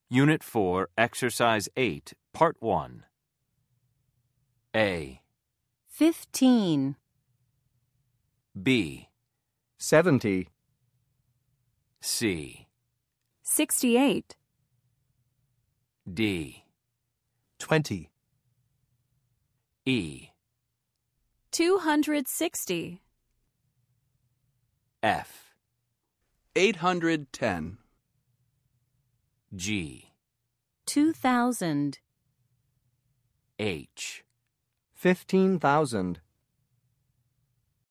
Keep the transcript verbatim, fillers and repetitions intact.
Unit four, Exercise eight, Part one. A. Fifteen. B. Seventy. C. Sixty-eight. D. Twenty. E. Two hundred sixty. F. Eight hundred ten. G. Two thousand. H. Fifteen thousand.